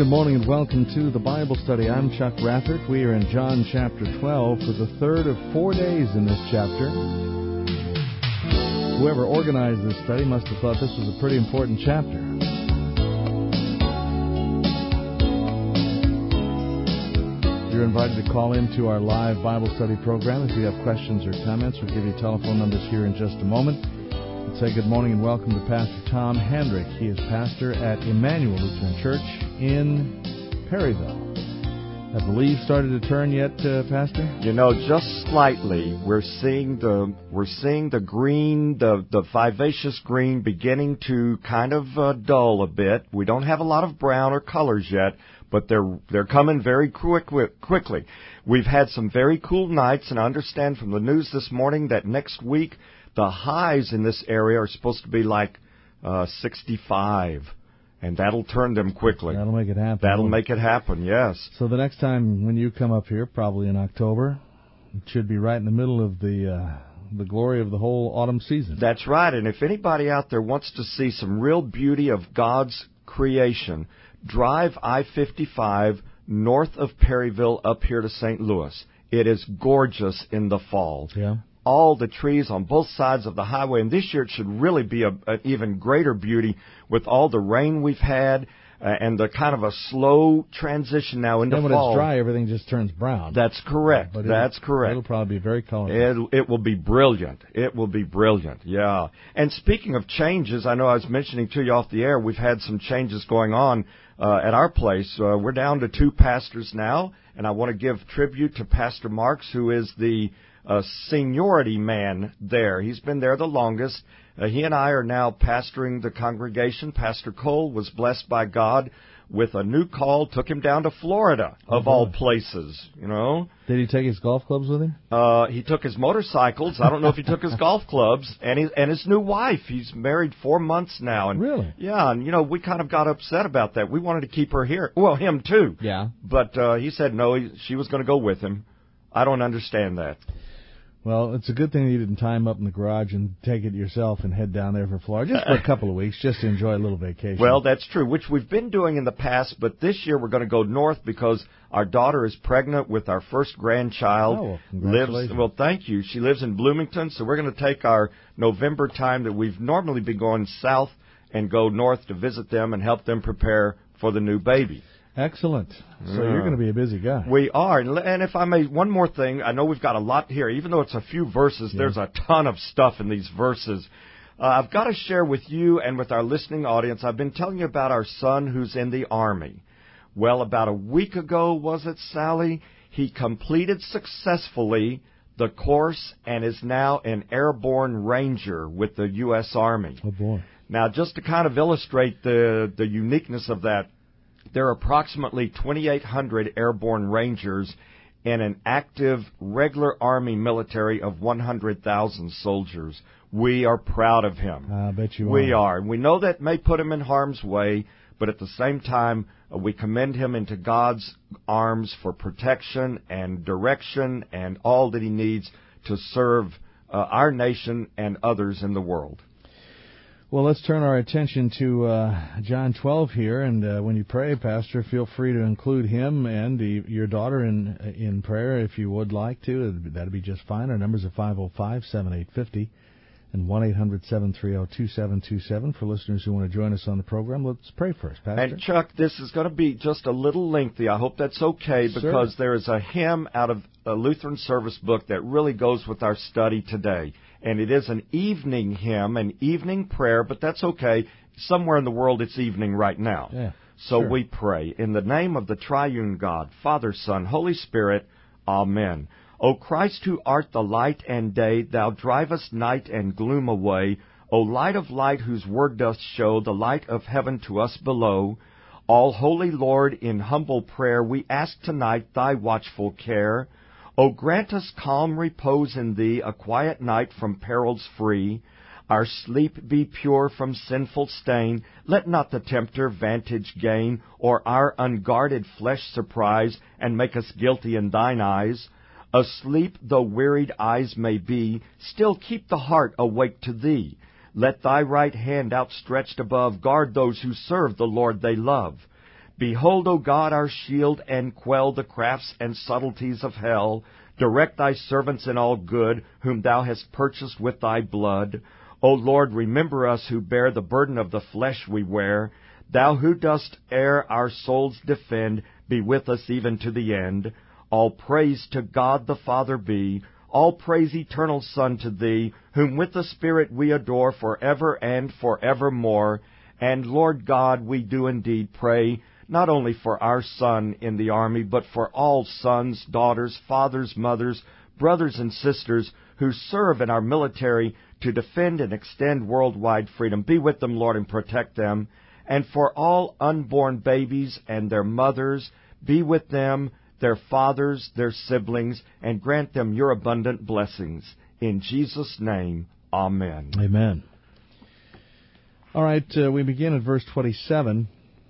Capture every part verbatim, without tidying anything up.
good morning and welcome to the Bible study. I'm Chuck Rathert. We are in John chapter twelve for the third of four days in this chapter. Whoever organized this study must have thought this was a pretty important chapter. You're invited to call into our live Bible study program if you have questions or comments. We'll give you telephone numbers here in just a moment. Let's say good morning and welcome to Pastor Tom Hendrick. He is pastor at Emmanuel Lutheran Church in Perryville. Have the leaves started to turn yet, uh, Pastor? You know, just slightly. We're seeing the we're seeing the green, the the vivacious green, beginning to kind of uh, dull a bit. We don't have a lot of brown or colors yet, but they're they're coming very quick, quickly. We've had some very cool nights, and I understand from the news this morning that next week the highs in this area are supposed to be like uh, sixty-five. And that'll turn them quickly. That'll make it happen. That'll make it happen, yes. So the next time when you come up here, probably in October, it should be right in the middle of the uh, the glory of the whole autumn season. That's right. And if anybody out there wants to see some real beauty of God's creation, drive I fifty-five north of Perryville up here to Saint Louis. It is gorgeous in the fall. Yeah. All the trees on both sides of the highway. And this year it should really be a, an even greater beauty with all the rain we've had uh, and the kind of a slow transition now into fall. And when fall. it's dry, everything just turns brown. That's correct. But That's it'll, correct. It'll probably be very colorful. It'll, it will be brilliant. It will be brilliant, yeah. And speaking of changes, I know I was mentioning to you off the air, we've had some changes going on uh, at our place. Uh, we're down to two pastors now, and I want to give tribute to Pastor Marks, who is the a seniority man there. He's been there the longest. Uh, he and I are now pastoring the congregation. Pastor Cole was blessed by God with a new call, took him down to Florida, of mm-hmm. all places, you know. Did he take his golf clubs with him? Uh, he took his motorcycles. I don't know if he took his golf clubs, and his, and his new wife. He's married four months now. And, really? Yeah, and, you know, we kind of got upset about that. We wanted to keep her here. Well, him, too. Yeah. But uh, he said no, he, she was going to go with him. I don't understand that. Well, it's a good thing you didn't tie him up in the garage and take it yourself and head down there for Florida, just for a couple of weeks, just to enjoy a little vacation. Well, that's true, which we've been doing in the past, but this year we're going to go north because our daughter is pregnant with our first grandchild. Oh, well, congratulations. Lives, well, thank you. She lives in Bloomington, so we're going to take our November time that we've normally been going south and go north to visit them and help them prepare for the new baby. Excellent. So yeah. You're going to be a busy guy. We are. And if I may, one more thing. I know we've got a lot here. Even though it's a few verses, yeah. There's a ton of stuff in these verses. Uh, I've got to share with you and with our listening audience, I've been telling you about our son who's in the Army. Well, about a week ago, was it, Sally? He completed successfully the course and is now an airborne ranger with the U S Army. Oh, boy. Now, just to kind of illustrate the, the uniqueness of that, there are approximately twenty-eight hundred airborne rangers in an active regular Army military of one hundred thousand soldiers. We are proud of him. I bet you we are. are. We know that may put him in harm's way, but at the same time, uh, we commend him into God's arms for protection and direction and all that he needs to serve uh, our nation and others in the world. Well, let's turn our attention to uh, John twelve here, and uh, when you pray, Pastor, feel free to include him and the, your daughter in in prayer if you would like to. That'd be just fine. Our numbers are five oh five, seven eight five oh and one eight hundred, seven three oh, two seven two seven for listeners who want to join us on the program. Let's pray first, Pastor. And, Chuck, this is going to be just a little lengthy. I hope that's okay, because sure. There is a hymn out of a Lutheran service book that really goes with our study today. And it is an evening hymn, an evening prayer, but that's okay. Somewhere in the world it's evening right now. Yeah, so sure. We pray. In the name of the triune God, Father, Son, Holy Spirit, Amen. O Christ, who art the light and day, thou drivest night and gloom away. O light of light, whose word doth show the light of heaven to us below. All holy Lord, in humble prayer we ask tonight thy watchful care. O grant us calm repose in thee, a quiet night from perils free. Our sleep be pure from sinful stain. Let not the tempter vantage gain, or our unguarded flesh surprise, and make us guilty in thine eyes. Asleep though wearied eyes may be, still keep the heart awake to thee. Let thy right hand outstretched above guard those who serve the Lord they love. Behold, O God, our shield, and quell the crafts and subtleties of hell. Direct thy servants in all good, whom thou hast purchased with thy blood. O Lord, remember us who bear the burden of the flesh we wear. Thou who dost e'er our souls defend, be with us even to the end. All praise to God the Father be, all praise, eternal Son, to thee, whom with the Spirit we adore forever and forevermore. And Lord God, we do indeed pray, not only for our son in the army, but for all sons, daughters, fathers, mothers, brothers, and sisters who serve in our military to defend and extend worldwide freedom. Be with them, Lord, and protect them. And for all unborn babies and their mothers, be with them, their fathers, their siblings, and grant them your abundant blessings. In Jesus' name, amen. Amen. All right, uh, we begin at verse twenty-seven,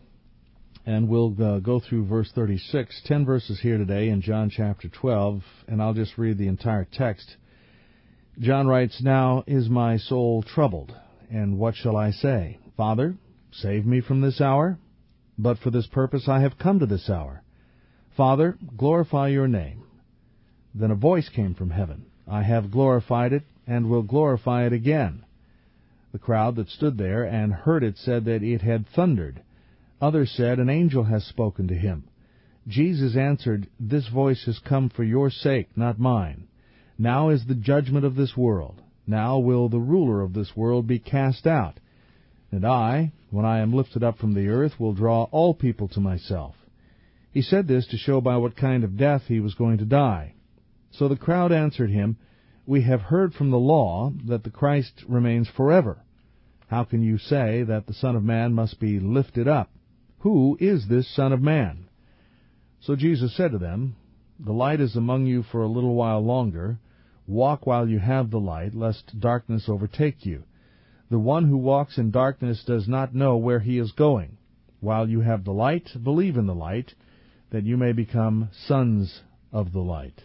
and we'll uh, go through verse thirty-six. Ten verses here today in John chapter twelve, and I'll just read the entire text. John writes, Now is my soul troubled, and what shall I say? Father, save me from this hour? But for this purpose I have come to this hour. Father, glorify your name. Then a voice came from heaven. I have glorified it, and will glorify it again. The crowd that stood there and heard it said that it had thundered. Others said, An angel has spoken to him. Jesus answered, This voice has come for your sake, not mine. Now is the judgment of this world. Now will the ruler of this world be cast out. And I, when I am lifted up from the earth, will draw all people to myself. He said this to show by what kind of death he was going to die. So the crowd answered him, We have heard from the law that the Christ remains forever. How can you say that the Son of Man must be lifted up? Who is this Son of Man? So Jesus said to them, The light is among you for a little while longer. Walk while you have the light, lest darkness overtake you. The one who walks in darkness does not know where he is going. While you have the light, believe in the light, that you may become sons of the light.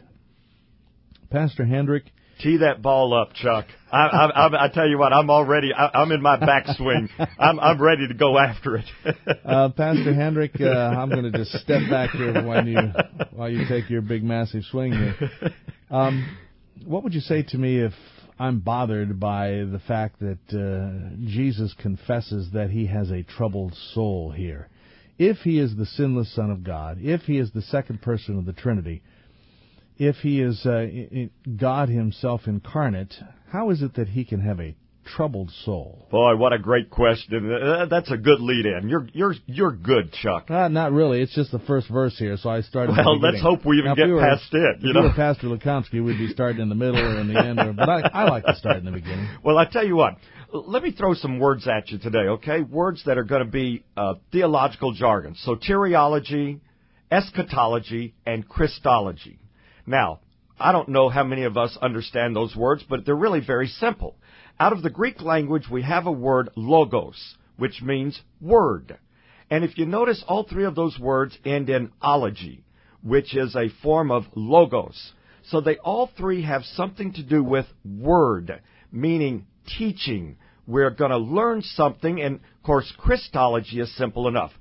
Pastor Hendrick. Tee that ball up, Chuck. I, I, I, I tell you what, I'm already, I, I'm in my backswing. I'm, I'm ready to go after it. uh, Pastor Hendrick, uh, I'm going to just step back here when you, while you take your big, massive swing here. Um, what would you say to me if I'm bothered by the fact that uh, Jesus confesses that he has a troubled soul here? If he is the sinless Son of God, if he is the second person of the Trinity, if he is uh, God himself incarnate, how is it that he can have a troubled soul? Boy, what a great question. Uh, that's a good lead-in. You're you're you're good, Chuck. Uh, not really. It's just the first verse here, so I started. Well, let's hope we even now, get we were, past it. You if know, we were Pastor Lukomsky, we'd be starting in the middle or in the end. Or, but I, I like to start in the beginning. Well, I tell you what. Let me throw some words at you today, okay? Words that are going to be uh, theological jargon. Soteriology, eschatology, and Christology. Now, I don't know how many of us understand those words, but they're really very simple. Out of the Greek language, we have a word logos, which means word. And if you notice, all three of those words end in ology, which is a form of logos. So they all three have something to do with word, meaning teaching. We're going to learn something, and of course, Christology is simple enough.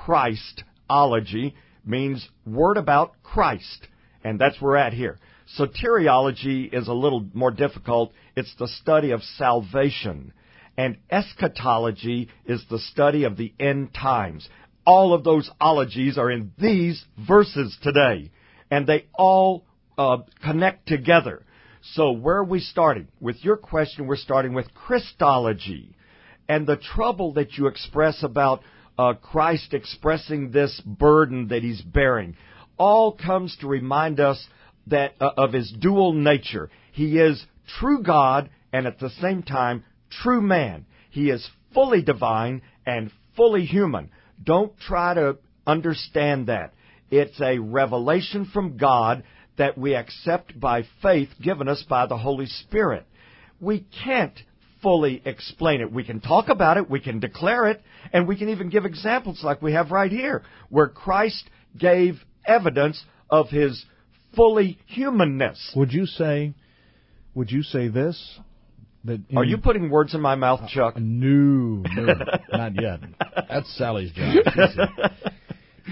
Christology means word about Christ, and that's where we're at here. Soteriology is a little more difficult. It's the study of salvation, and eschatology is the study of the end times. All of those ologies are in these verses today, and they all uh, connect together. So where are we starting? With your question, we're starting with Christology. And the trouble that you express about uh, Christ expressing this burden that he's bearing all comes to remind us that uh, of his dual nature. He is true God and at the same time true man. He is fully divine and fully human. Don't try to understand that. It's a revelation from God that we accept by faith given us by the Holy Spirit. We can't fully explain it. We can talk about it, we can declare it, and we can even give examples like we have right here, where Christ gave evidence of his fully humanness. Would you say, would you say this? That in, Are you putting words in my mouth, Chuck? Uh, no, no, not yet. That's Sally's job.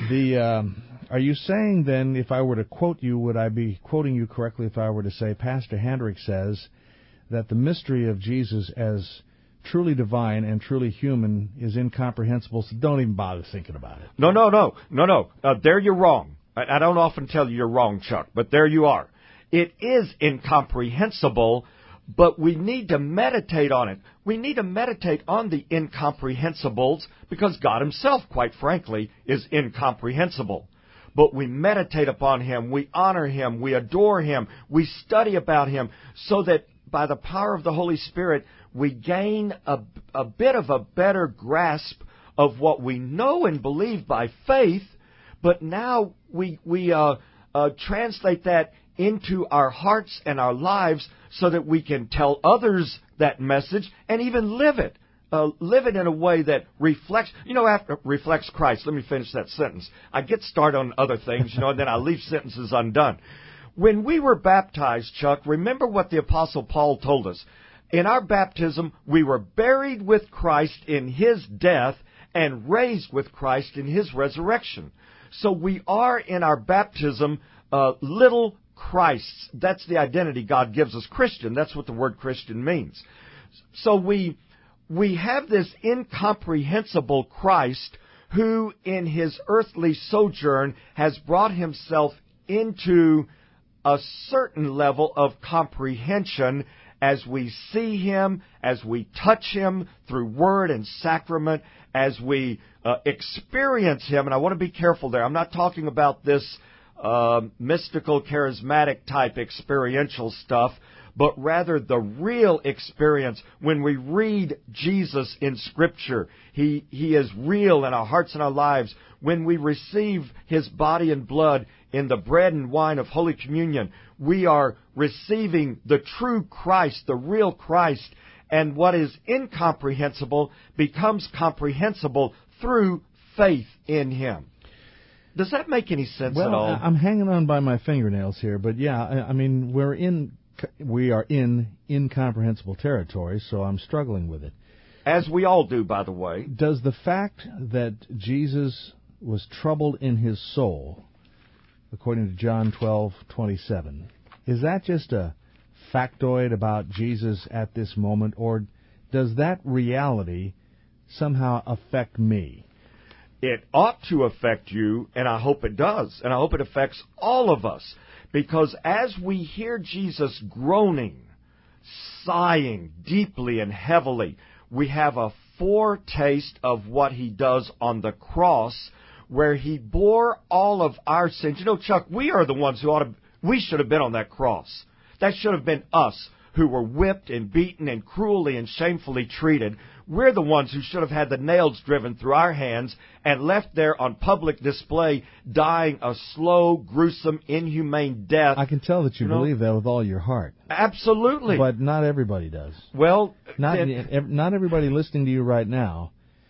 The um, are you saying then, if I were to quote you, would I be quoting you correctly if I were to say Pastor Hendrick says that the mystery of Jesus as truly divine and truly human is incomprehensible, so don't even bother thinking about it? No, no, no, no, no. Uh, there you're wrong. I, I don't often tell you you're wrong, Chuck, but there you are. It is incomprehensible, but we need to meditate on it. We need to meditate on the incomprehensibles because God himself, quite frankly, is incomprehensible. But we meditate upon him, we honor him, we adore him, we study about him so that by the power of the Holy Spirit, we gain a, a bit of a better grasp of what we know and believe by faith, but now we, we uh, uh, translate that into our hearts and our lives so that we can tell others that message and even live it. Uh, live it in a way that reflects, you know, after reflects Christ. Let me finish that sentence. I get started on other things, you know, and then I leave sentences undone. When we were baptized, Chuck, remember what the Apostle Paul told us. In our baptism, we were buried with Christ in his death and raised with Christ in his resurrection. So we are in our baptism uh, little Christs. That's the identity God gives us, Christian. That's what the word Christian means. So we we have this incomprehensible Christ who in his earthly sojourn has brought himself into a certain level of comprehension as we see him, as we touch him through word and sacrament, as we uh, experience him. And I want to be careful there. I'm not talking about this uh, mystical, charismatic type experiential stuff, but rather the real experience when we read Jesus in Scripture. He, he is real in our hearts and our lives. When we receive his body and blood in the bread and wine of Holy Communion, we are receiving the true Christ, the real Christ, and what is incomprehensible becomes comprehensible through faith in him. Does that make any sense well, at all? I'm hanging on by my fingernails here, but yeah, I, I mean, we're in, we are in incomprehensible territory, so I'm struggling with it. As we all do, by the way. Does the fact that Jesus was troubled in his soul, according to John twelve twenty-seven, is that just a factoid about Jesus at this moment, or does that reality somehow affect me? It ought to affect you, and I hope it does, and I hope it affects all of us, because as we hear Jesus groaning, sighing deeply and heavily, we have a foretaste of what he does on the cross, where he bore all of our sins. You know, Chuck, we are the ones who ought to, we should have been on that cross. That should have been us who were whipped and beaten and cruelly and shamefully treated. We're the ones who should have had the nails driven through our hands and left there on public display, dying a slow, gruesome, inhumane death. I can tell that you, you believe know? that with all your heart. Absolutely. But not everybody does. Well, not then, not everybody listening to you right now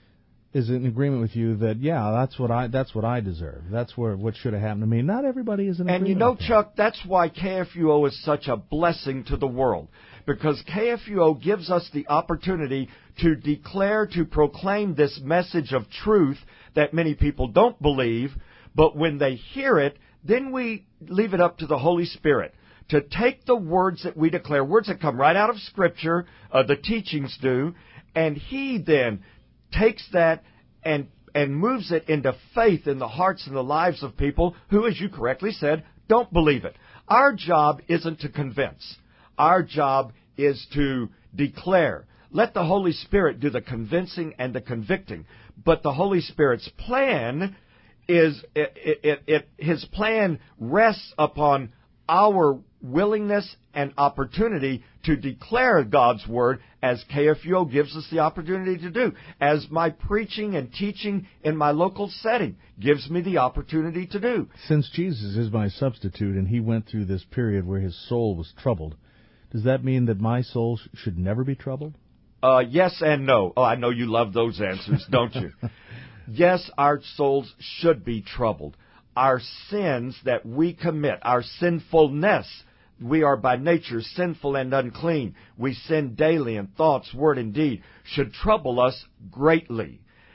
is in agreement with you that, yeah, that's what I that's what I deserve. That's where what should have happened to me. Not everybody is in agreement. And you know, with Chuck, that. that's why K F U O is such a blessing to the world. Because K F U O gives us the opportunity to declare, to proclaim this message of truth that many people don't believe, but when they hear it, then we leave it up to the Holy Spirit to take the words that we declare, words that come right out of Scripture, uh, the teachings do, and He then takes that and and moves it into faith in the hearts and the lives of people who, as you correctly said, don't believe it. Our job isn't to convince. Our job is to declare. Let the Holy Spirit do the convincing and the convicting. But the Holy Spirit's plan is, it, it, it, His plan rests upon our willingness and opportunity to declare God's Word, as K F U O gives us the opportunity to do, as my preaching and teaching in my local setting gives me the opportunity to do. Since Jesus is my substitute and He went through this period where His soul was troubled, does that mean that my soul sh- should never be troubled? Uh, yes and no. Oh, I know you love those answers, don't you? Yes, our souls should be troubled. Our sins that we commit, our sinfulness, we are by nature sinful and unclean. We sin daily in thoughts, word, and deed, should trouble us greatly.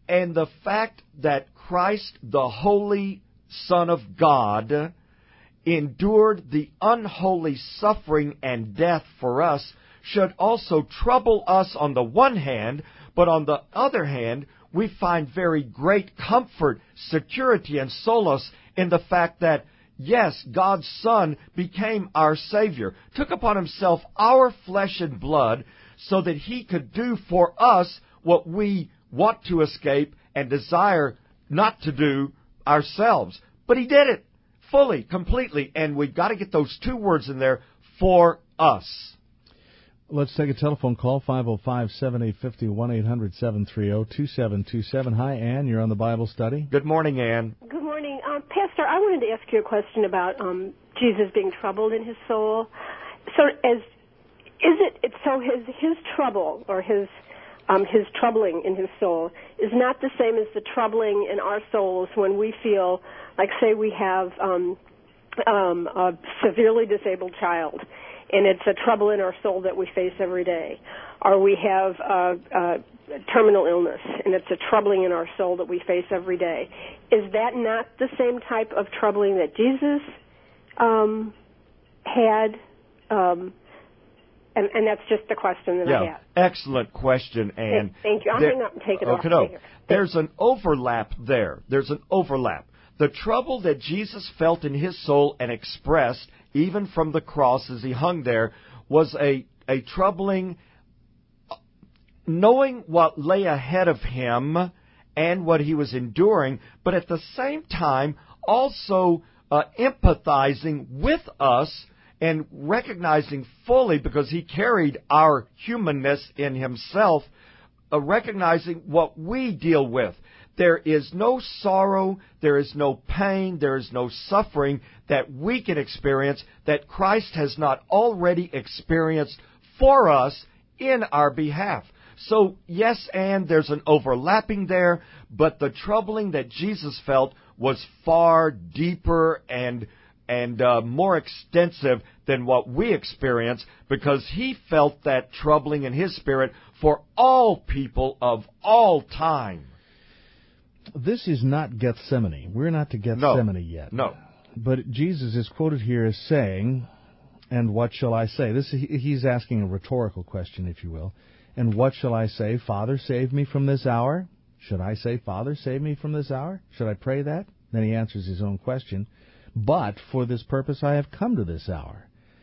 And the fact that Christ, the Holy Son of God, endured the unholy suffering and death for us should also trouble us on the one hand, but on the other hand, we find very great comfort, security, and solace in the fact that, yes, God's Son became our Savior, took upon Himself our flesh and blood so that He could do for us what we want to escape and desire not to do ourselves. But He did it fully, completely, and we've got to get those two words in there, for us. Let's take a telephone call, five oh five, seven eight five oh, one eight hundred, seven three zero, two seven two seven. Hi, Ann. You're on the Bible study. Good morning, Ann. Good morning. Um, Pastor, I wanted to ask you a question about um, Jesus being troubled in His soul. So as is it, it so his his trouble or his um, his troubling in His soul is not the same as the troubling in our souls when we feel like, say, we have um, um, a severely disabled child, and it's a trouble in our soul that we face every day. Or we have uh, uh, terminal illness, and it's a troubling in our soul that we face every day. Is that not the same type of troubling that Jesus um, had? Um, and, and that's just the question that yeah, I have. Excellent question, Ann. Thank you. I'll there, hang up and take it okay, off. No. There's an overlap there. There's an overlap. The trouble that Jesus felt in His soul and expressed, even from the cross as He hung there, was a, a troubling, knowing what lay ahead of Him and what He was enduring, but at the same time also uh, empathizing with us and recognizing fully, because He carried our humanness in Himself, uh, recognizing what we deal with. There is no sorrow, there is no pain, there is no suffering that we can experience that Christ has not already experienced for us in our behalf. So, yes, and there's an overlapping there, but the troubling that Jesus felt was far deeper and and uh, more extensive than what we experience, because He felt that troubling in His spirit for all people of all time. This is not Gethsemane. We're not to Gethsemane no, yet. No. But Jesus is quoted here as saying, and what shall I say? This He's asking a rhetorical question, if you will. And what shall I say? Father, save me from this hour? Should I say, Father, save me from this hour? Should I pray that? Then He answers His own question. But for this purpose I have come to this hour.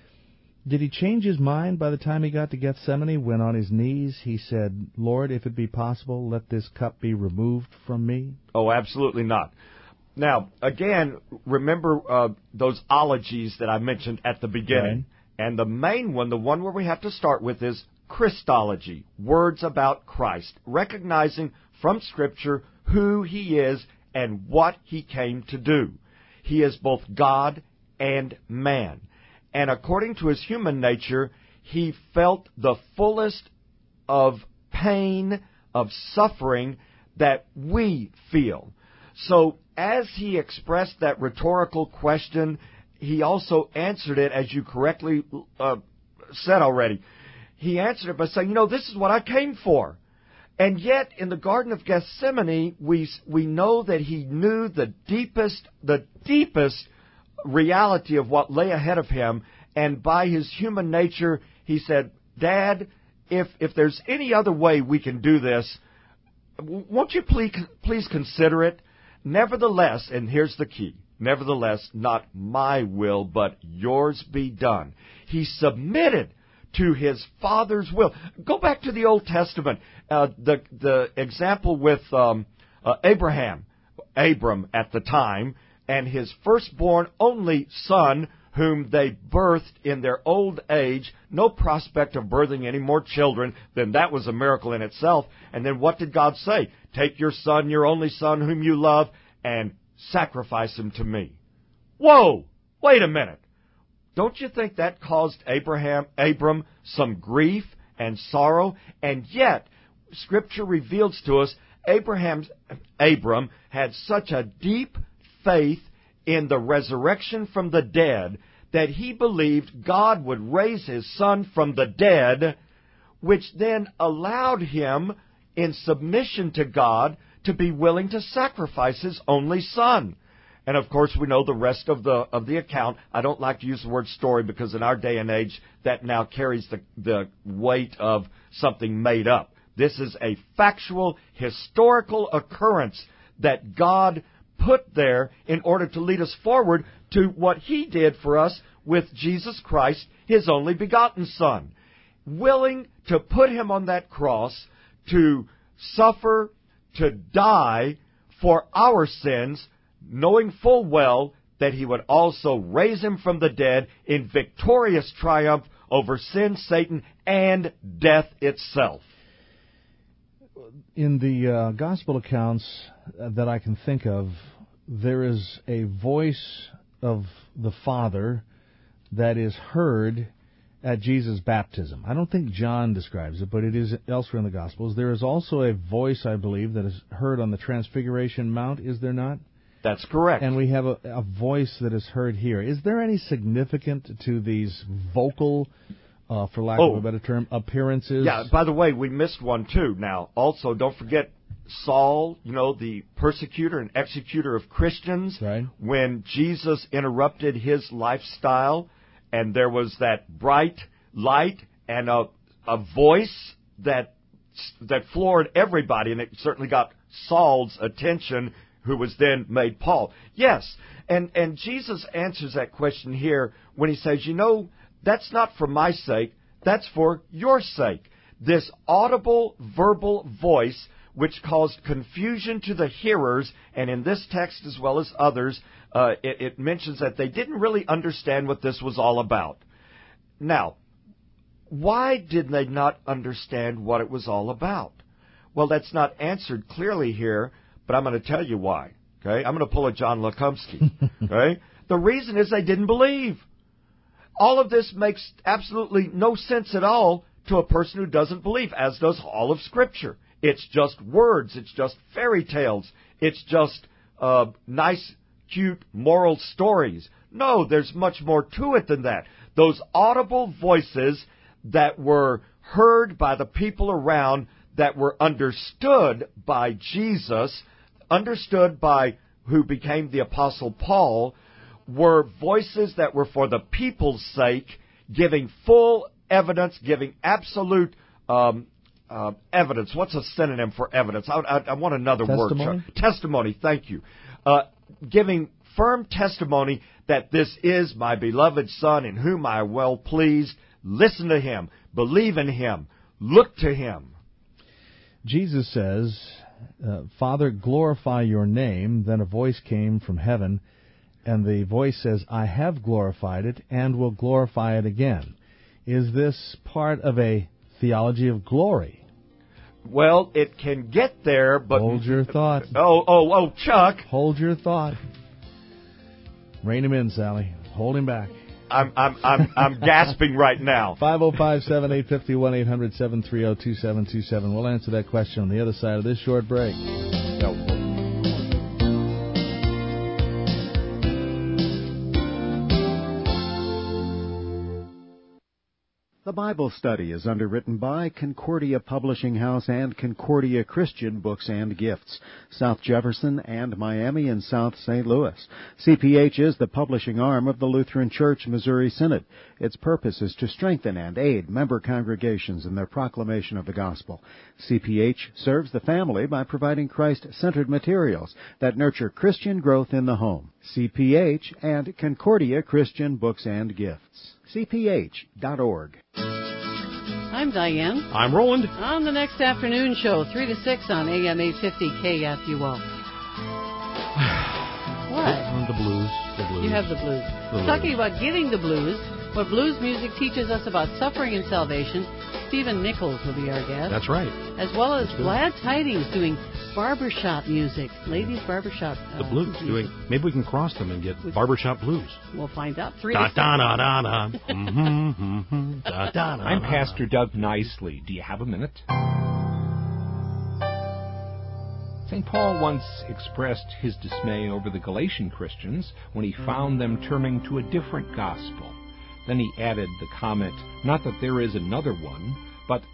Did He change His mind by the time He got to Gethsemane, when on His knees He said, Lord, if it be possible, let this cup be removed from me? Oh, absolutely not. Now, again, remember uh, those ologies that I mentioned at the beginning. Right. And the main one, the one where we have to start with, is Christology, words about Christ, recognizing from Scripture who He is and what He came to do. He is both God and man. And according to His human nature, He felt the fullest of pain, of suffering that we feel. So as He expressed that rhetorical question, He also answered it, as you correctly uh, said already. He answered it by saying, you know, this is what I came for. And yet, in the Garden of Gethsemane, we we know that He knew the deepest, the deepest reality of what lay ahead of Him, and by His human nature, He said, Dad, if if there's any other way we can do this, won't you please, please consider it? Nevertheless, and here's the key, nevertheless, not my will, but yours be done. He submitted to His Father's will. Go back to the Old Testament, uh, the the example with um, uh, Abraham, Abram at the time, and his firstborn only son, whom they birthed in their old age, no prospect of birthing any more children, then that was a miracle in itself. And then what did God say? Take your son, your only son, whom you love, and sacrifice him to me. Whoa! Wait a minute. Don't you think that caused Abraham, Abram some grief and sorrow? And yet, Scripture reveals to us Abraham's, Abram had such a deep faith in the resurrection from the dead that he believed God would raise his son from the dead, which then allowed him, in submission to God, to be willing to sacrifice His only Son. And of course, we know the rest of the of the account. I don't like to use the word story because in our day and age, that now carries the, the weight of something made up. This is a factual, historical occurrence that God put there in order to lead us forward to what He did for us with Jesus Christ, His only begotten Son. Willing to put Him on that cross, to suffer, to die for our sins, knowing full well that He would also raise Him from the dead in victorious triumph over sin, Satan, and death itself. In the uh, gospel accounts that I can think of, there is a voice of the Father that is heard at Jesus' baptism. I don't think John describes it, but it is elsewhere in the Gospels. There is also a voice, I believe, that is heard on the Transfiguration Mount, is there not? That's correct. And we have a, a voice that is heard here. Is there any significance to these vocal, uh, for lack oh. of a better term, appearances? Yeah, by the way, we missed one too. Now, also, don't forget Saul, you know, the persecutor and executor of Christians. Right. When Jesus interrupted his lifestyle, and there was that bright light and a, a voice that that floored everybody, and it certainly got Saul's attention, who was then made Paul. Yes, and, and Jesus answers that question here when He says, you know, that's not for my sake, that's for your sake. This audible, verbal voice which caused confusion to the hearers, and in this text as well as others, uh, it, it mentions that they didn't really understand what this was all about. Now, why did they not understand what it was all about? Well, that's not answered clearly here, but I'm going to tell you why. Okay, I'm going to pull a John Lekumsky. Okay, the reason is they didn't believe. All of this makes absolutely no sense at all to a person who doesn't believe, as does all of Scripture. It's just words. It's just fairy tales. It's just uh, nice, cute, moral stories. No, there's much more to it than that. Those audible voices that were heard by the people around, that were understood by Jesus, understood by who became the Apostle Paul, were voices that were for the people's sake, giving full evidence, giving absolute um, uh, evidence. What's a synonym for evidence? I, I, I want another testimony? word. Testimony, thank you. Uh, giving firm testimony that this is my beloved Son in whom I am well pleased. Listen to Him. Believe in Him. Look to Him. Jesus says, uh, Father, glorify your name. Then a voice came from heaven, and the voice says, I have glorified it and will glorify it again. Is this part of a theology of glory? Well, it can get there, but... Hold your thought. Oh, oh, oh, Chuck. Hold your thought. Rein him in, Sally. Hold him back. I'm I'm I'm I'm gasping right now. five oh five, seven eight five oh, one eight hundred, seven three oh, two seven two seven. We'll answer that question on the other side of this short break. No. The Bible Study is underwritten by Concordia Publishing House and Concordia Christian Books and Gifts, South Jefferson and Miami and South Saint Louis. C P H is the publishing arm of the Lutheran Church Missouri Synod. Its purpose is to strengthen and aid member congregations in their proclamation of the gospel. C P H serves the family by providing Christ-centered materials that nurture Christian growth in the home. C P H and Concordia Christian Books and Gifts. C P H dot org. I'm Diane. I'm Roland. On the next afternoon show, three to six on A M eight fifty K F U O. What? The blues. The blues. You have the blues. The Talking blues. about getting the blues, what blues music teaches us about suffering and salvation, Stephen Nichols will be our guest. That's right. As well as good. Glad Tidings doing barbershop music, ladies barbershop uh, The blues. music. Doing. Maybe we can cross them and get barbershop blues. We'll find out. Three Da to da da da da. Mhm, mhm, da da da. I'm Pastor Doug Nicely. Do you have a minute? Saint Paul once expressed his dismay over the Galatian Christians when he found them turning to a different gospel. Then he added the comment, not that there is another one, but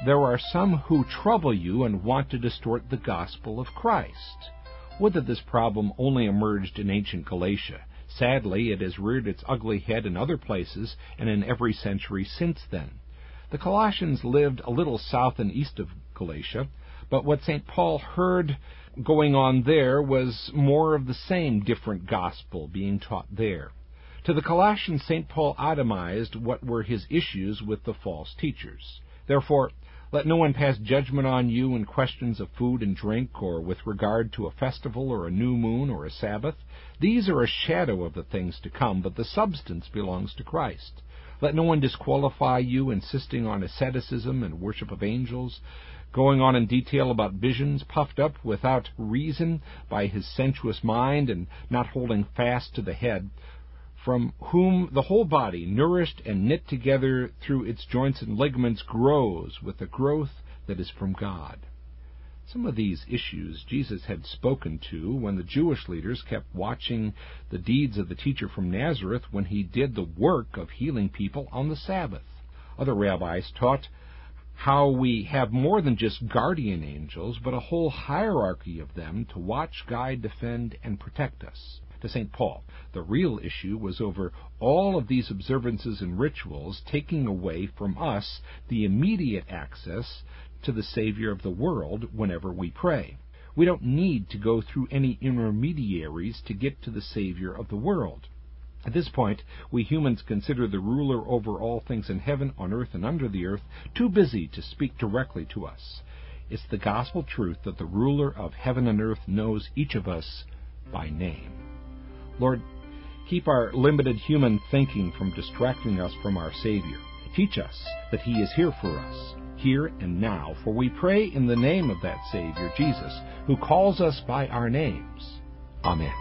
there are some who trouble you and want to distort the gospel of Christ. Would that this problem only emerged in ancient Galatia. Sadly, it has reared its ugly head in other places and in every century since then. The Colossians lived a little south and east of Galatia, but what Saint Paul heard going on there was more of the same different gospel being taught there. To the Colossians, Saint Paul itemized what were his issues with the false teachers. Therefore, let no one pass judgment on you in questions of food and drink, or with regard to a festival, or a new moon, or a Sabbath. These are a shadow of the things to come, but the substance belongs to Christ. Let no one disqualify you, insisting on asceticism and worship of angels, going on in detail about visions, puffed up without reason by his sensuous mind, and not holding fast to the head, from whom the whole body, nourished and knit together through its joints and ligaments, grows with the growth that is from God. Some of these issues Jesus had spoken to when the Jewish leaders kept watching the deeds of the teacher from Nazareth when he did the work of healing people on the Sabbath. Other rabbis taught how we have more than just guardian angels, but a whole hierarchy of them to watch, guide, defend, and protect us. To Saint Paul, the real issue was over all of these observances and rituals taking away from us the immediate access to the Savior of the world whenever we pray. We don't need to go through any intermediaries to get to the Savior of the world. At this point, we humans consider the ruler over all things in heaven, on earth, and under the earth too busy to speak directly to us. It's the gospel truth that the ruler of heaven and earth knows each of us by name. Lord, keep our limited human thinking from distracting us from our Savior. Teach us that He is here for us, here and now, for we pray in the name of that Savior, Jesus, who calls us by our names. Amen.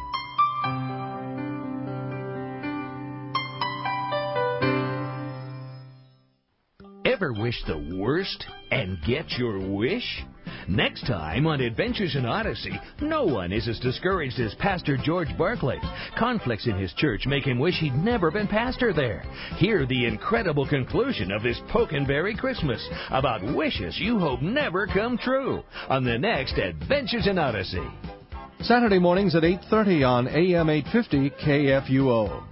Ever wish the worst and get your wish? Next time on Adventures in Odyssey, no one is as discouraged as Pastor George Barclay. Conflicts in his church make him wish he'd never been pastor there. Hear the incredible conclusion of this Pokenberry Christmas about wishes you hope never come true on the next Adventures in Odyssey. Saturday mornings at eight thirty on A M eight fifty K F U O.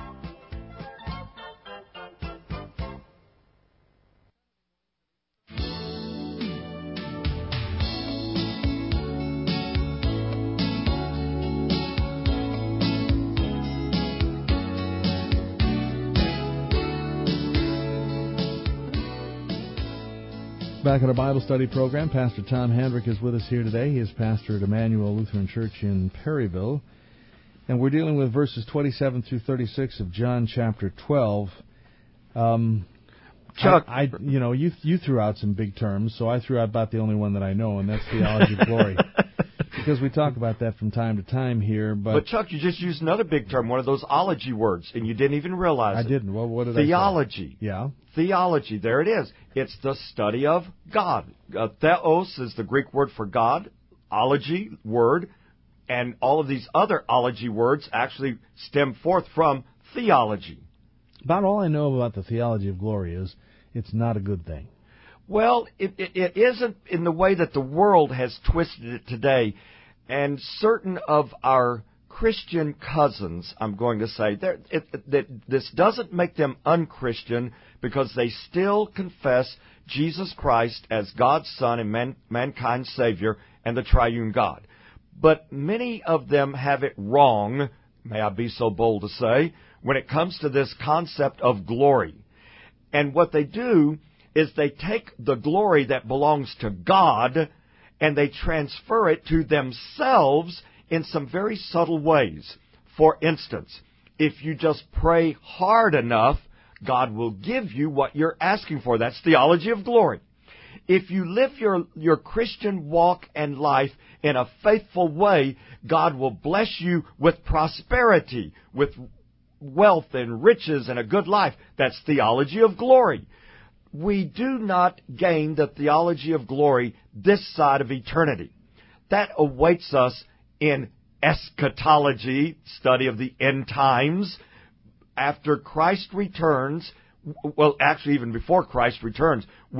Back at our Bible study program, Pastor Tom Handrick is with us here today. He is pastor at Emmanuel Lutheran Church in Perryville. And we're dealing with verses twenty-seven through thirty-six of John chapter twelve. Um, Chuck, I, I, you know, you you threw out some big terms, so I threw out about the only one that I know, and that's theology of glory. Because we talk about that from time to time here. But, but Chuck, you just used another big term, one of those ology words, and you didn't even realize I it. I didn't. Well, what did Theology. I say? Yeah. Theology. There it is. It's the study of God. Uh, theos is the Greek word for God. Ology, word. And all of these other ology words actually stem forth from theology. About all I know about the theology of glory is it's not a good thing. Well, it, it, it isn't in the way that the world has twisted it today. And certain of our Christian cousins, I'm going to say, it, it, that this doesn't make them unchristian because they still confess Jesus Christ as God's Son and man, mankind's Savior and the triune God. But many of them have it wrong, may I be so bold to say, when it comes to this concept of glory. And what they do is they take the glory that belongs to God and they transfer it to themselves in some very subtle ways. For instance, if you just pray hard enough, God will give you what you're asking for. That's theology of glory. If you live your, your Christian walk and life in a faithful way, God will bless you with prosperity, with wealth and riches and a good life. That's theology of glory. We do not gain the theology of glory this side of eternity. That awaits us in eschatology, study of the end times. After Christ returns, well, actually even before Christ returns, when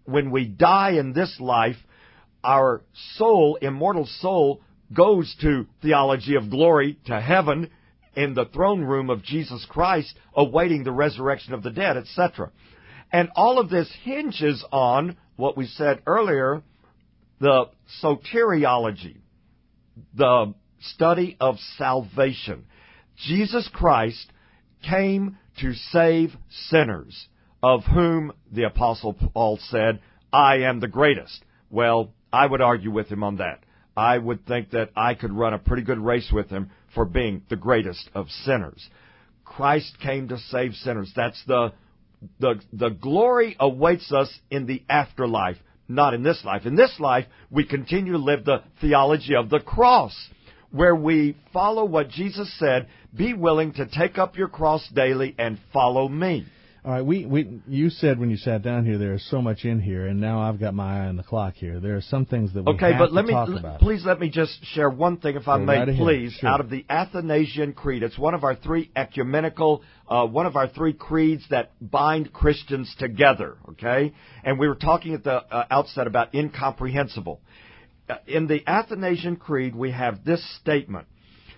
when we die in this life, our soul, immortal soul, goes to theology of glory, to heaven, in the throne room of Jesus Christ, awaiting the resurrection of the dead, et cetera. And all of this hinges on what we said earlier, the soteriology, the study of salvation. Jesus Christ came to save sinners, of whom the Apostle Paul said, I am the greatest. Well, I would argue with him on that. I would think that I could run a pretty good race with him for being the greatest of sinners. Christ came to save sinners. That's the, the, the glory awaits us in the afterlife, not in this life. In this life, we continue to live the theology of the cross, where we follow what Jesus said, be willing to take up your cross daily and follow me. All right, we, we you said when you sat down here there is so much in here, and now I've got my eye on the clock here. There are some things that we okay, have but to let me, talk l- about. Please let me just share one thing, if I Go may, right ahead. please. Sure. Out of the Athanasian Creed, it's one of our three ecumenical, uh, one of our three creeds that bind Christians together, okay? And we were talking at the uh, outset about incomprehensible. Uh, in the Athanasian Creed, we have this statement.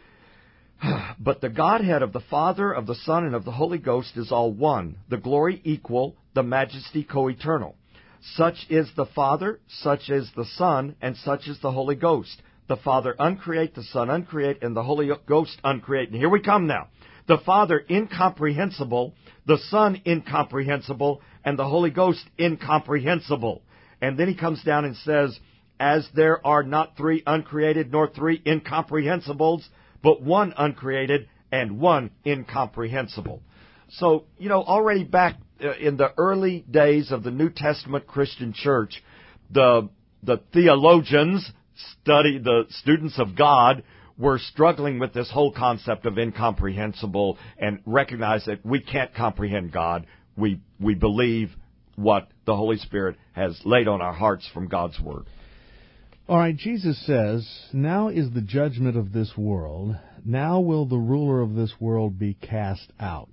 But the Godhead of the Father, of the Son, and of the Holy Ghost is all one, the glory equal, the majesty co-eternal. Such is the Father, such is the Son, and such is the Holy Ghost. The Father uncreate, the Son uncreate, and the Holy Ghost uncreate. And here we come now. The Father incomprehensible, the Son incomprehensible, and the Holy Ghost incomprehensible. And then he comes down and says, as there are not three uncreated nor three incomprehensibles, but one uncreated and one incomprehensible. So, you know, already back in the early days of the New Testament Christian church, the the theologians, study the students of God, were struggling with this whole concept of incomprehensible and recognize that we can't comprehend God. We we believe what the Holy Spirit has laid on our hearts from God's Word. All right, Jesus says, now is the judgment of this world. Now will the ruler of this world be cast out.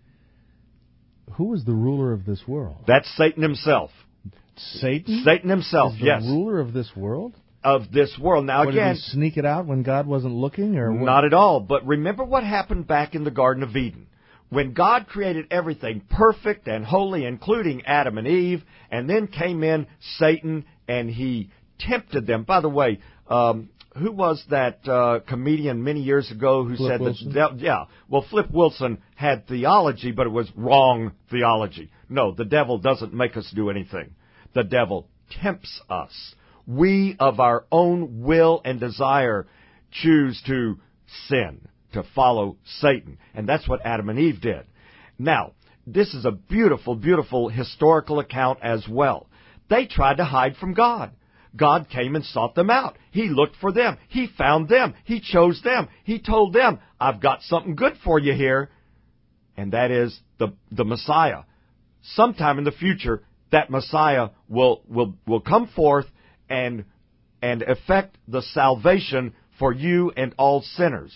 Who is the ruler of this world? That's Satan himself. Satan? Satan himself, is the yes. ruler of this world? Of this world. Now, what, again... did he sneak it out when God wasn't looking? Or what? Not at all. But remember what happened back in the Garden of Eden. When God created everything perfect and holy, including Adam and Eve, and then came in Satan and he tempted them. By the way, um, who was that uh, comedian many years ago who Flip said Wilson? that? Yeah, well, Flip Wilson had theology, but it was wrong theology. No, the devil doesn't make us do anything. The devil tempts us. We, of our own will and desire, choose to sin, to follow Satan. And that's what Adam and Eve did. Now, this is a beautiful, beautiful historical account as well. They tried to hide from God. God came and sought them out. He looked for them. He found them. He chose them. He told them, I've got something good for you here. And that is the, the Messiah. Sometime in the future, that Messiah will, will, will come forth and, and effect the salvation for you and all sinners.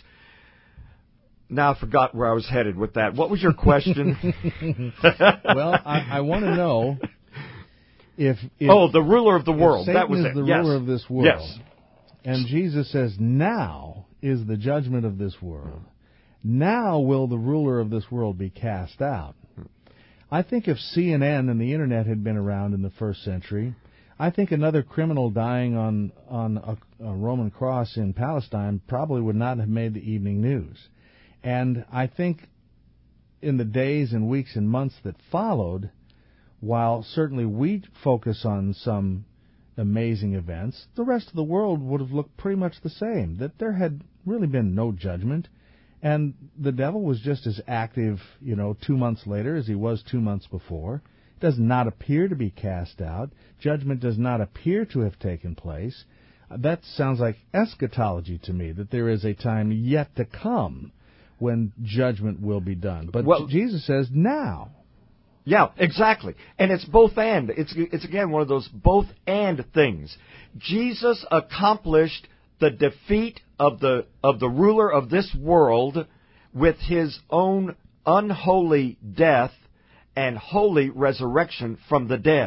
Now I forgot where I was headed with that. What was your question? Well, I, I want to know if, if... Oh, the ruler of the world. Satan That was is it. the Yes. ruler of this world. Yes. And Jesus says, now is the judgment of this world. Now will the ruler of this world be cast out. I think if C N N and the Internet had been around in the first century, I think another criminal dying on, on a, a Roman cross in Palestine probably would not have made the evening news. And I think in the days and weeks and months that followed, while certainly we focus on some amazing events, the rest of the world would have looked pretty much the same, that there had really been no judgment, and the devil was just as active, you know, two months later as he was two months before. It does not appear to be cast out. Judgment does not appear to have taken place. That sounds like eschatology to me, that there is a time yet to come when judgment will be done. But well, Jesus says now. Yeah, exactly. And it's both and. It's, it's again, one of those both and things. Jesus accomplished the defeat of the, of the ruler of this world with his own unholy death and holy resurrection from the dead.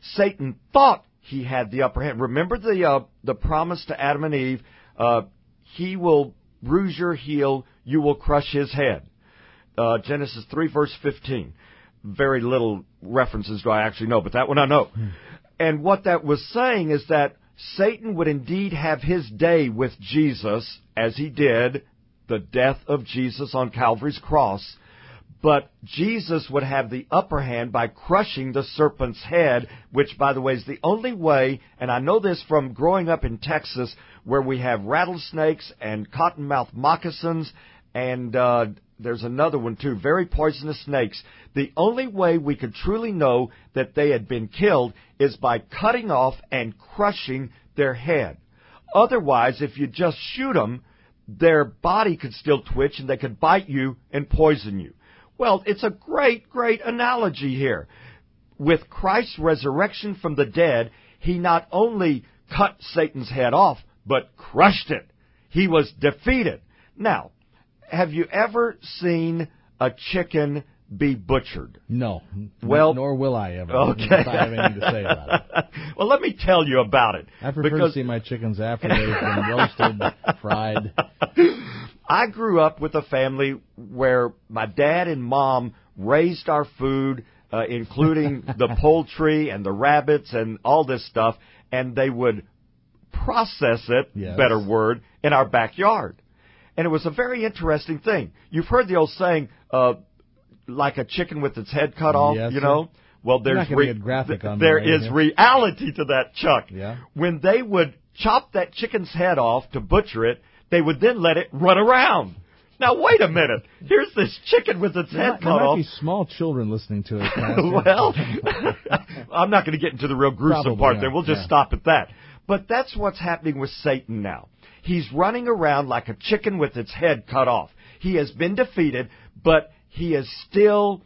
Satan thought he had the upper hand. Remember the uh, the promise to Adam and Eve, uh, he will bruise your heel, you will crush his head. Uh, Genesis three, verse fifteen. Very little references do I actually know, but that one I know. Hmm. And what that was saying is that Satan would indeed have his day with Jesus, as he did, the death of Jesus on Calvary's cross, but Jesus would have the upper hand by crushing the serpent's head, which, by the way, is the only way, and I know this from growing up in Texas, where we have rattlesnakes and cottonmouth moccasins, and uh, there's another one too, very poisonous snakes. The only way we could truly know that they had been killed is by cutting off and crushing their head. Otherwise, if you just shoot them, their body could still twitch and they could bite you and poison you. Well, it's a great, great analogy here. With Christ's resurrection from the dead, he not only cut Satan's head off, but crushed it. He was defeated. Now, have you ever seen a chicken be butchered? No. Well, nor will I ever. Okay. If I have anything to say about it. Well, let me tell you about it. I prefer because... to see my chickens after they've been roasted, fried. I grew up with a family where my dad and mom raised our food, uh, including the poultry and the rabbits and all this stuff, and they would process it, yes. better word, in our backyard. And it was a very interesting thing. You've heard the old saying, uh, like a chicken with its head cut off, yes, you know? Sir. Well, there's re- graphic on there right is here. reality to that, Chuck. Yeah. When they would chop that chicken's head off to butcher it, they would then let it run around. Now, wait a minute. Here's this chicken with its there head might, cut there might off. be small children listening to it, Pastor. Well, I'm not going to get into the real gruesome Probably part not, there. We'll just yeah. stop at that. But that's what's happening with Satan now. He's running around like a chicken with its head cut off. He has been defeated, but he is still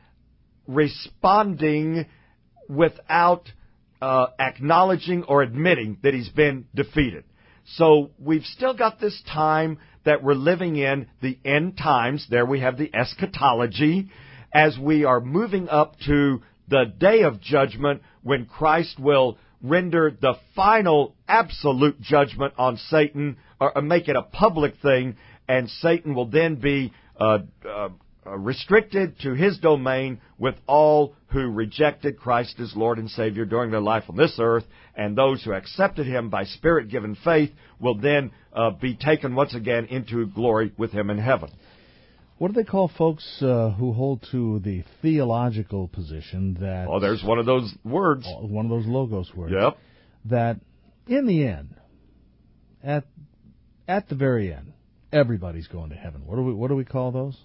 responding without uh, acknowledging or admitting that he's been defeated. So we've still got this time that we're living in, the end times. There we have the eschatology, as we are moving up to the day of judgment when Christ will render the final absolute judgment on Satan, or, or make it a public thing, and Satan will then be uh, uh, restricted to his domain with all who rejected Christ as Lord and Savior during their life on this earth, and those who accepted him by Spirit-given faith will then uh, be taken once again into glory with him in heaven. What do they call folks uh, who hold to the theological position that... Oh, there's one of those words. One of those logos words. Yep. That in the end, at at the very end, everybody's going to heaven. What do we what do we call those?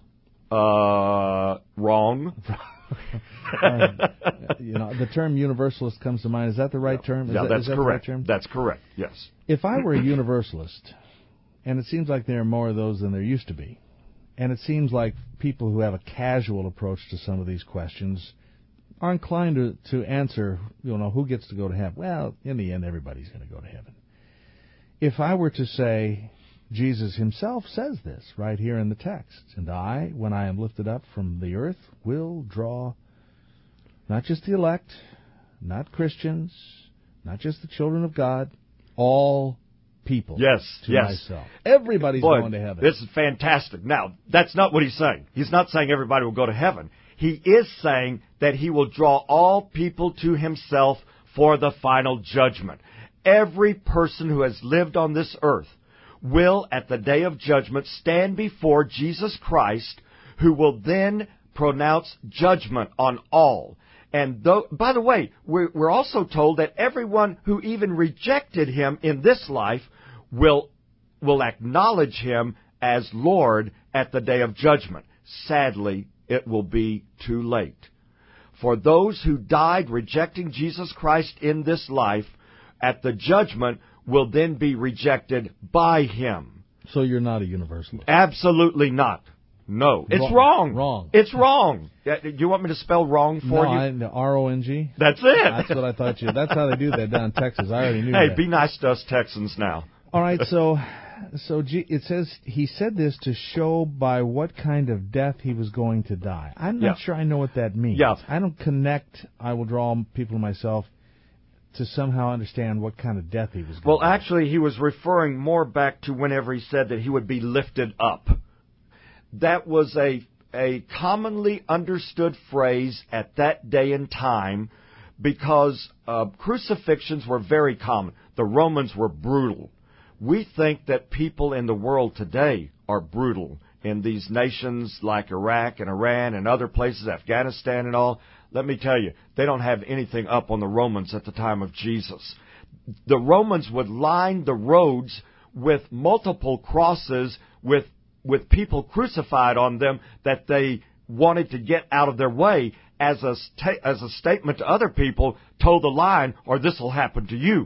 Uh, wrong. uh, you know, the term universalist comes to mind. Is that the right yeah. term? Is yeah, that, that's is that correct. The right term? That's correct. Yes. If I were a universalist, and it seems like there are more of those than there used to be, and it seems like people who have a casual approach to some of these questions are inclined to, to answer, you know, who gets to go to heaven? Well, in the end, everybody's going to go to heaven. If I were to say, Jesus himself says this right here in the text, and I, when I am lifted up from the earth, will draw not just the elect, not Christians, not just the children of God, all people yes, to yes. myself. Everybody's Boy, going to heaven. This is fantastic. Now, that's not what he's saying. He's not saying everybody will go to heaven. He is saying that he will draw all people to himself for the final judgment. Every person who has lived on this earth will, at the day of judgment, stand before Jesus Christ, who will then pronounce judgment on all. And though, by the way, we're, we're also told that everyone who even rejected him in this life will, will acknowledge him as Lord at the day of judgment. Sadly, it will be too late. For those who died rejecting Jesus Christ in this life, at the judgment will then be rejected by him. So you're not a universalist? Absolutely not. No. It's wrong. Wrong. wrong. It's wrong. Do you want me to spell wrong for no, you? No, R O N G? That's it. That's what I thought you... That's how they do that down in Texas. I already knew hey, that. Hey, be nice to us Texans now. All right, so... So G, it says he said this to show by what kind of death he was going to die. I'm not yeah. sure I know what that means. Yeah. I don't connect, I will draw people to myself. to somehow understand what kind of death he was going Well, to die. actually, he was referring more back to whenever he said that he would be lifted up. That was a a commonly understood phrase at that day and time because uh, crucifixions were very common. The Romans were brutal. We think that people in the world today are brutal in these nations like Iraq and Iran and other places, Afghanistan and all. Let me tell you, they don't have anything up on the Romans at the time of Jesus. The Romans would line the roads with multiple crosses with with people crucified on them that they wanted to get out of their way as a sta- as a statement to other people, toe the line or this will happen to you.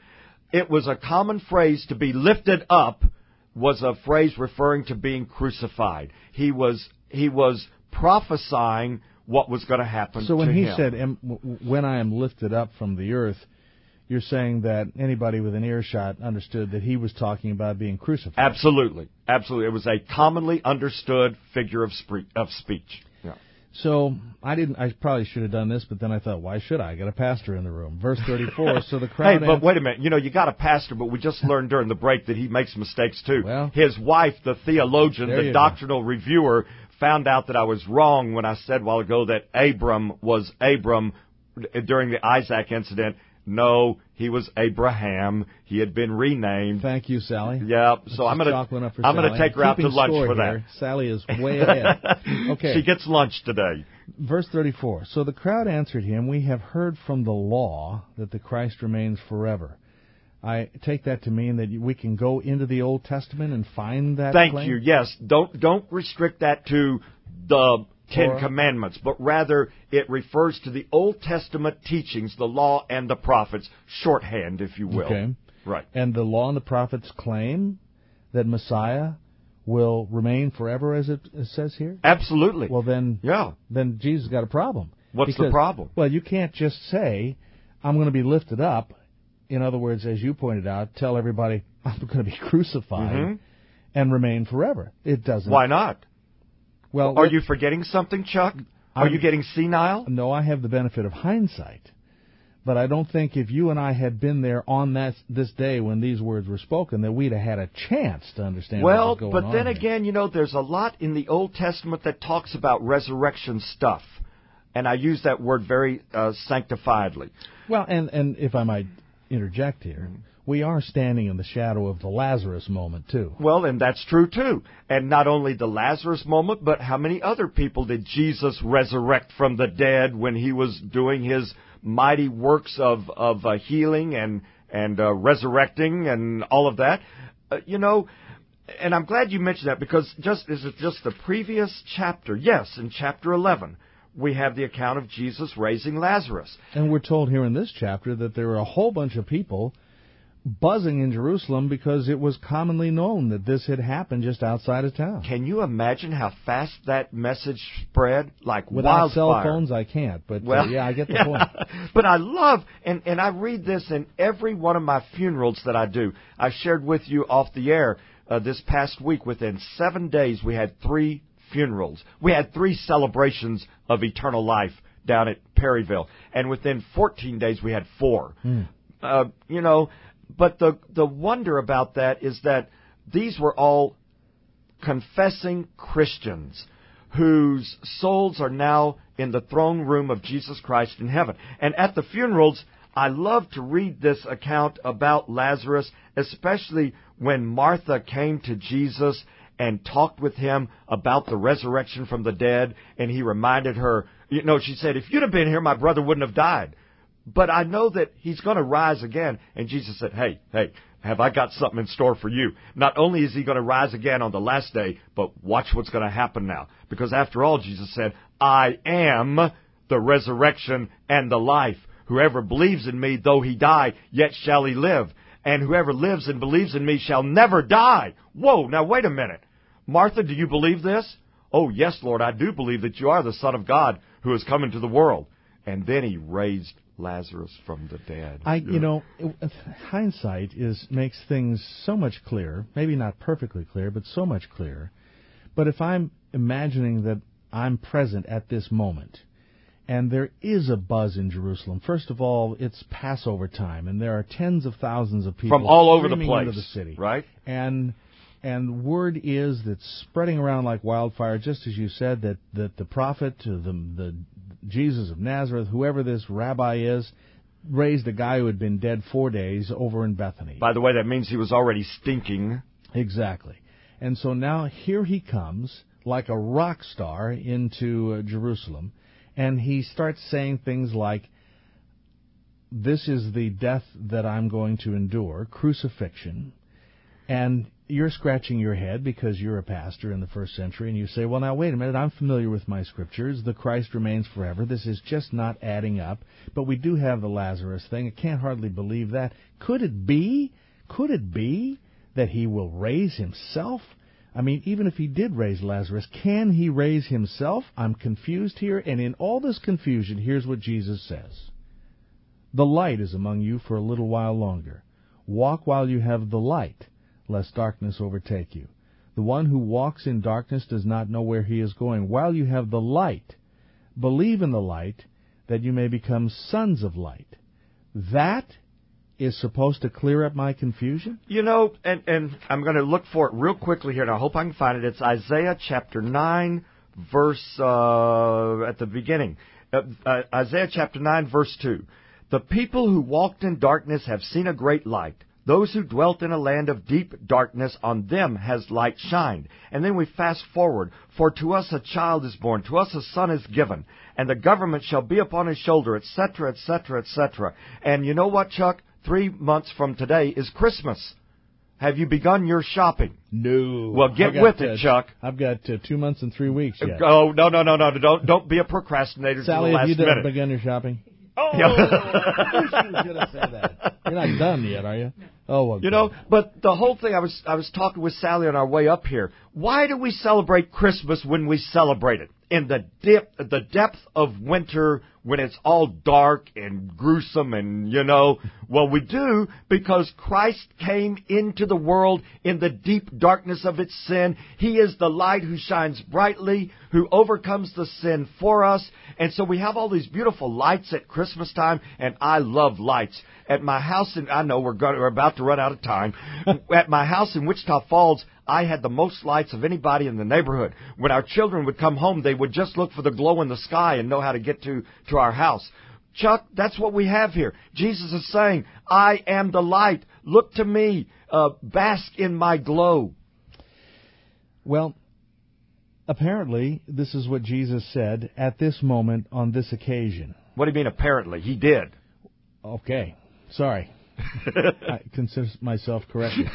It was a common phrase. To be lifted up was a phrase referring to being crucified. He was he was prophesying what was going to happen So when to he him. said, "Em- when I am lifted up from the earth," you're saying that anybody with an earshot understood that he was talking about being crucified. Absolutely. Absolutely. It was a commonly understood figure of, spree- of speech. Yeah. So I didn't. I probably should have done this, but then I thought, why should I? I got a pastor in the room. Verse thirty-four. So the crowd. Hey, but wait a minute. You know, you got a pastor, but we just learned during the break that he makes mistakes too. Well, his wife, the theologian, there the you doctrinal go. reviewer, found out that I was wrong when I said a while ago that Abram was Abram during the Isaac incident. No, he was Abraham. He had been renamed. Thank you, Sally. Yeah, Let's so I'm just gonna chalk one up for I'm Sally. gonna take her out to Keeping lunch score for that. here. Sally is way ahead. Okay. She gets lunch today. Verse thirty-four. So the crowd answered him, "We have heard from the law that the Christ remains forever." I take that to mean that we can go into the Old Testament and find that Thank claim? you. Yes, don't don't restrict that to the Ten Torah. Commandments, but rather it refers to the Old Testament teachings, the law and the prophets, shorthand, if you will. Okay. Right. And the law and the prophets claim that Messiah will remain forever, as it says here? Absolutely. Well, then, yeah. then Jesus got a problem. What's Because, the problem? Well, you can't just say, I'm going to be lifted up. In other words, as you pointed out, tell everybody I'm going to be crucified Mm-hmm. and remain forever. It doesn't. Why not? Well, Are let- you forgetting something, Chuck? Are I'm- you getting senile? No, I have the benefit of hindsight. But I don't think if you and I had been there on that this day when these words were spoken, that we'd have had a chance to understand what Well, was going but on then here. again, you know, there's a lot in the Old Testament that talks about resurrection stuff. And I use that word very uh, sanctifiedly. Well, and, and if I might interject here, we are standing in the shadow of the Lazarus moment, too. Well, and that's true, too. And not only the Lazarus moment, but how many other people did Jesus resurrect from the dead when he was doing his mighty works of, of uh, healing and, and uh, resurrecting and all of that? Uh, you know, and I'm glad you mentioned that because just is it just the previous chapter? Yes, in chapter eleven, we have the account of Jesus raising Lazarus. And we're told here in this chapter that there were a whole bunch of people buzzing in Jerusalem because it was commonly known that this had happened just outside of town. Can you imagine how fast that message spread? Like Without wildfire. cell phones, I can't. But Well, uh, yeah, I get the yeah. point. But I love, and, and I read this in every one of my funerals that I do. I shared with you off the air uh, this past week. Within seven days, we had three funerals. We had three celebrations of eternal life down at Perryville. And within fourteen days, we had four. Mm. Uh, you know, but the the wonder about that is that these were all confessing Christians whose souls are now in the throne room of Jesus Christ in heaven. And at the funerals, I love to read this account about Lazarus, especially when Martha came to Jesus and talked with him about the resurrection from the dead, and he reminded her, you know, she said, if you'd have been here, my brother wouldn't have died. But I know that he's going to rise again. And Jesus said, hey, hey, have I got something in store for you? Not only is he going to rise again on the last day, but watch what's going to happen now. Because after all, Jesus said, I am the resurrection and the life. Whoever believes in me, though he die, yet shall he live. And whoever lives and believes in me shall never die. Whoa, now wait a minute. Martha, do you believe this? Oh, yes, Lord, I do believe that you are the Son of God who has come into the world. And then he raised Lazarus from the dead. I, you know, it, hindsight is makes things so much clearer. Maybe not perfectly clear, but so much clearer. But if I'm imagining that I'm present at this moment, And there is a buzz in Jerusalem. First of all, it's Passover time, and there are tens of thousands of people from all over the streaming place, into the city. Right? And and word is that's spreading around like wildfire, just as you said, that, that the prophet, the the Jesus of Nazareth, whoever this rabbi is, raised a guy who had been dead four days over in Bethany. By the way, that means he was already stinking. Exactly. And so now here he comes, like a rock star, into uh, Jerusalem, and he starts saying things like, this is the death that I'm going to endure, crucifixion, and you're scratching your head because you're a pastor in the first century, and you say, well, now, wait a minute, I'm familiar with my scriptures. The Christ remains forever. This is just not adding up. But we do have the Lazarus thing. I can't hardly believe that. Could it be? Could it be that he will raise himself? I mean, even if he did raise Lazarus, can he raise himself? I'm confused here. And in all this confusion, here's what Jesus says. The light is among you for a little while longer. Walk while you have the light, lest darkness overtake you. The one who walks in darkness does not know where he is going. While you have the light, believe in the light, that you may become sons of light. That is supposed to clear up my confusion? You know, and, and I'm going to look for it real quickly here, and I hope I can find it. It's Isaiah chapter nine, verse, uh, at the beginning. Uh, uh, Isaiah chapter nine, verse two. The people who walked in darkness have seen a great light. Those who dwelt in a land of deep darkness, on them has light shined. And then we fast forward. For to us a child is born, to us a son is given, and the government shall be upon his shoulder, et cetera, et cetera, et cetera. And you know what, Chuck? Three months from today is Christmas. Have you begun your shopping? No. Well, get got, with it, uh, Chuck. I've got uh, two months and three weeks yet. Oh, no, no, no, no. Don't, don't be a procrastinator Sally, to the last have you minute. begun your shopping? Oh, you was going to say that. You're not done yet, are you? Oh, well, you know, but the whole thing, I was I was talking with Sally on our way up here. Why do we celebrate Christmas when we celebrate it? In the dip, the depth of winter, when it's all dark and gruesome and, you know, well, we do because Christ came into the world in the deep darkness of its sin. He is the light who shines brightly, who overcomes the sin for us. And so we have all these beautiful lights at Christmas time, and I love lights. At my house, and I know we're, going, we're about to run out of time, at my house in Wichita Falls, I had the most lights of anybody in the neighborhood. When our children would come home, they would just look for the glow in the sky and know how to get to, to our house. Chuck, that's what we have here. Jesus is saying, I am the light. Look to me. Uh, bask in my glow. Well, apparently, this is what Jesus said at this moment on this occasion. What do you mean, apparently? He did. Okay. Sorry. I consider myself corrected.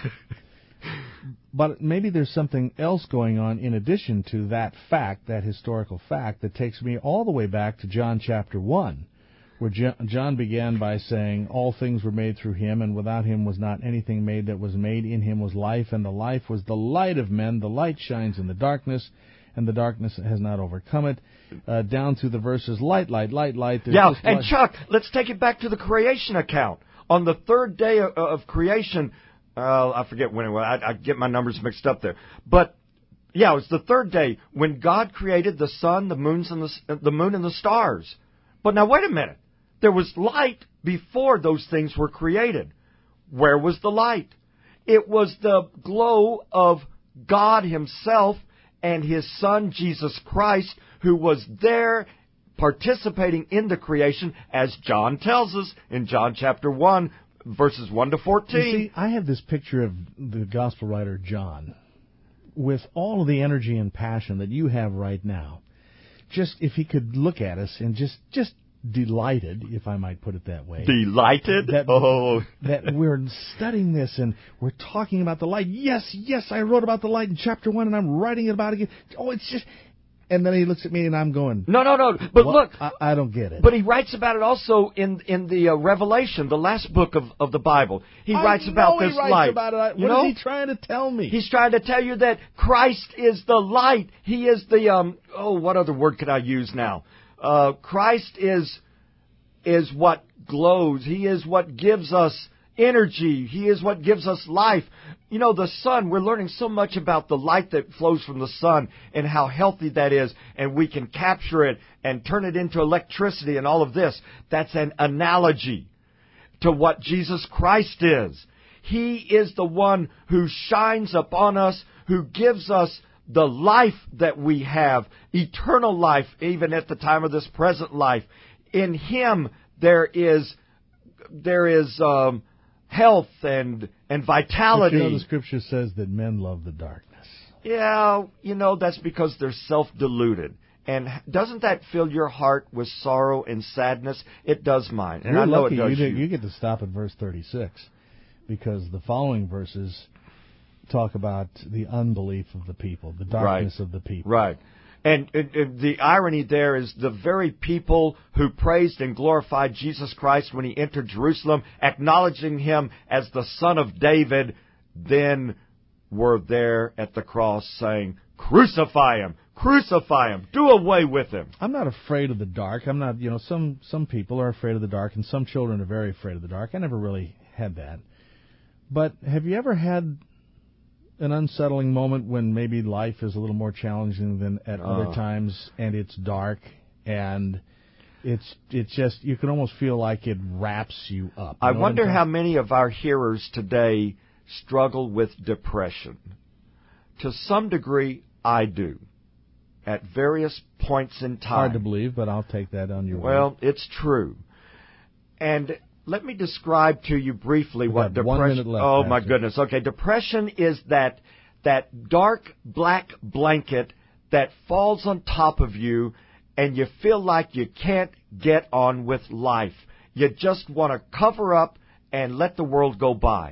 But maybe there's something else going on in addition to that fact, that historical fact, that takes me all the way back to John chapter one, where John began by saying, all things were made through him, and without him was not anything made that was made. In him was life, and the life was the light of men. The light shines in the darkness, and the darkness has not overcome it. Uh, down through the verses, light, light, light, light. Yeah, and light. Chuck, let's take it back to the creation account. On the third day of, of creation, uh, I forget when it was, I, I get my numbers mixed up there. But, yeah, it was the third day when God created the sun, the moons, and the, the moon and the stars. But now, wait a minute. There was light before those things were created. Where was the light? It was the glow of God himself and his Son, Jesus Christ, who was there participating in the creation, as John tells us in John chapter one, verses one to fourteen. You see, I have this picture of the gospel writer John with all of the energy and passion that you have right now. Just if he could look at us and just just delighted, if I might put it that way. Delighted? That, oh. that we're studying this and we're talking about the light. Yes, yes, I wrote about the light in chapter one and I'm writing it about it again. Oh, it's just... And then he looks at me and I'm going... No, no, no. But well, look... I, I don't get it. But he writes about it also in in the uh, Revelation, the last book of, of the Bible. He I writes know about he this writes light. About it. I, you what know? is he trying to tell me? He's trying to tell you that Christ is the light. He is the... um. Oh, what other word could I use now? Uh, Christ is is what glows. He is what gives us energy. He is what gives us life. You know, the sun, we're learning so much about the light that flows from the sun and how healthy that is, and we can capture it and turn it into electricity and all of this. That's an analogy to what Jesus Christ is. He is the one who shines upon us, who gives us the life that we have, eternal life, even at the time of this present life. In Him there is there is um, health and and vitality. But you know, the Scripture says that men love the darkness. Yeah, you know, that's because they're self-deluded. And doesn't that fill your heart with sorrow and sadness? It does mine, and You're I know lucky it does you, you. you get to stop at verse thirty-six, because the following verses talk about the unbelief of the people, the darkness Right. of the people. Right. And, and, and the irony there is the very people who praised and glorified Jesus Christ when He entered Jerusalem, acknowledging Him as the Son of David, then were there at the cross saying, "Crucify Him! Crucify Him! Do away with Him!" I'm not afraid of the dark. I'm not, you know, some, some people are afraid of the dark, and some children are very afraid of the dark. I never really had that. But have you ever had an unsettling moment when maybe life is a little more challenging than at Uh. other times, and it's dark, and it's it's just, you can almost feel like it wraps you up? You I know what wonder I'm how talking- many of our hearers today struggle with depression. To some degree, I do. At various points in time. Hard to believe, but I'll take that on your word. Well, it's true. And let me describe to you briefly We've what got one depression... minute left, oh, my Pastor. goodness. Okay, depression is that that dark black blanket that falls on top of you and you feel like you can't get on with life. You just want to cover up and let the world go by.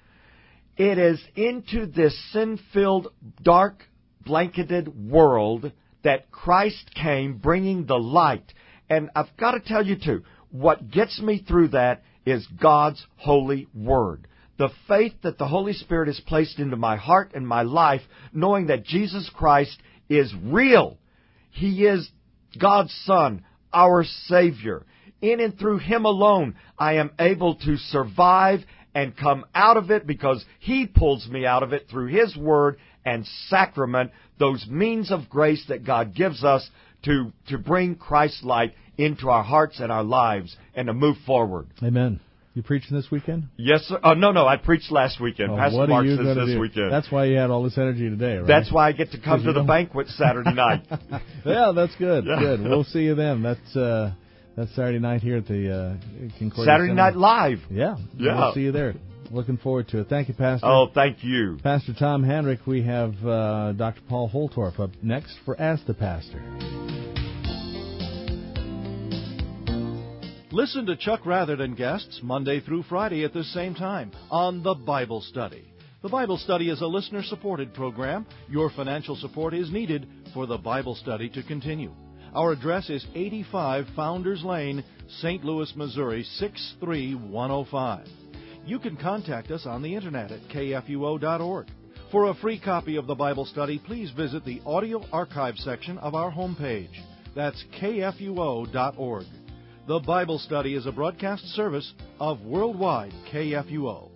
It is into this sin-filled, dark, blanketed world that Christ came, bringing the light. And I've got to tell you, too, what gets me through that is God's holy word. The faith that the Holy Spirit has placed into my heart and my life, knowing that Jesus Christ is real. He is God's Son, our Savior. In and through Him alone, I am able to survive and come out of it because He pulls me out of it through His Word and sacrament, those means of grace that God gives us to, to bring Christ's light into our hearts and our lives and to move forward. Amen. You preaching this weekend? Yes, sir. Oh, no, no, I preached last weekend. Oh, Pastor what Mark are you says gonna this do? weekend. That's why you had all this energy today, right? That's why I get to come to you the don't- banquet Saturday night. Yeah, that's good. Yeah. Good. We'll see you then. That's uh, that's Saturday night here at the uh, Concordia Saturday Center. Night Live. Yeah. Yeah. We'll see you there. Looking forward to it. Thank you, Pastor. Oh, thank you. Pastor Tom Hendrick. We have uh, Doctor Paul Holtorf up next for Ask the Pastor. Listen to Chuck Rather and guests Monday through Friday at this same time on The Bible Study. The Bible Study is a listener-supported program. Your financial support is needed for The Bible Study to continue. Our address is eighty-five Founders Lane, Saint Louis, Missouri, six three one oh five. You can contact us on the Internet at K F U O dot org. For a free copy of The Bible Study, please visit the audio archive section of our homepage. That's K F U O dot org. The Bible Study is a broadcast service of Worldwide K F U O.